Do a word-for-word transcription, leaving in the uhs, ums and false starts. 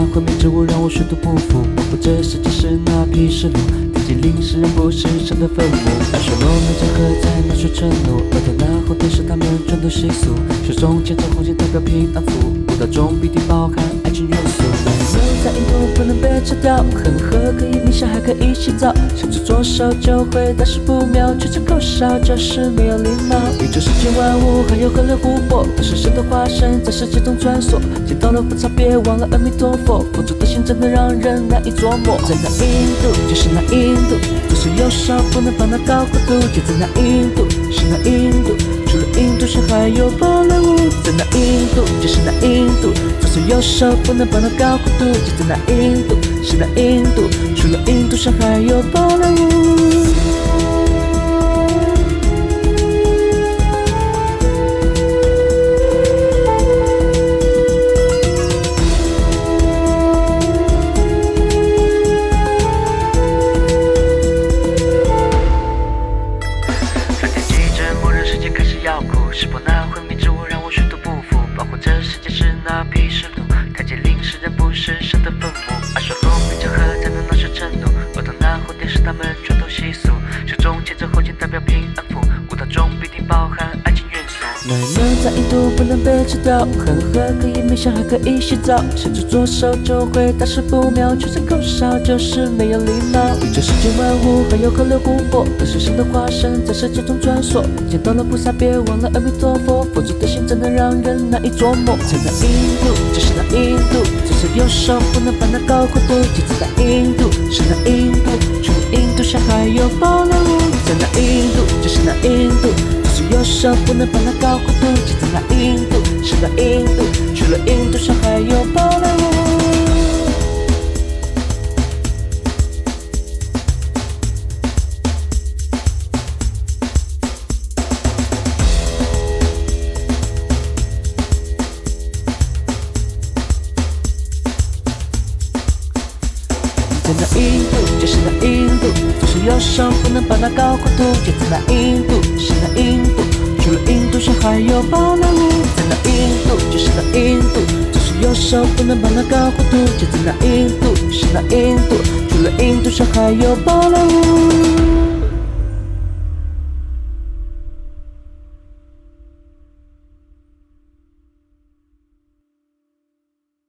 昏迷之物让我水土不服。仿佛这世界是那皮石路，天际淋湿人不是神的坟墓。爱说落能结合在那水沉怒，而天那后天是他们传统习俗。水中牵着红线代表平安符，舞蹈中必定包含爱情元素。牛在印度不能被吃掉，恒河可以冥想还可以洗澡，伸出左手就会大事不妙，吹着口哨就是没有礼貌。宇宙世界万物还有河流湖泊，都是神的化身在世界中穿梭。见到了不差别忘了阿弥陀佛，佛祖的心真的让人难以琢磨。在那印度就是那印度，左手右手不能放那高弧度。就在那印度是那印度，除了印度神还有宝莱坞。在那印度就是那印度，左手右手不能放那高弧度。就在那印度是那印度，除了印度神还有宝莱坞。是否那昏迷之物让我水土不服？保护这世界是那皮石路，太极陵是人不是神的坟墓。爱说落能结合才能闹水沉怒，而当那后天是他们传统习俗。手中牵着红线代表平安符，舞蹈中必定包含爱情元素。奶牛在印度不能被吃掉，恒河可以冥想还可以洗澡，伸出左手就会大事不妙，吹着口哨就是没有礼貌。宇宙世界万物还有河流湖泊，都是神的化身在世界中穿梭。见到了菩萨别忘了阿弥陀佛，佛祖的心真的让人难以琢磨。在那印度就是那印度，左手右手不能放那高弧度。就在那印度是那印度，除了印度上还有宝莱坞。在那印度就是那印度，左手右手不能放那高弧度。就在那印度是那印度，除了印度上还有宝莱坞。在那印度就是那印度，左手右手不能放那高弧度。就在那印度是那印度，除了印度上还有宝莱坞。在那印度就是那印度，左手右手不能放那高弧度。就在那印度是那印度，除了印度上还有宝莱坞。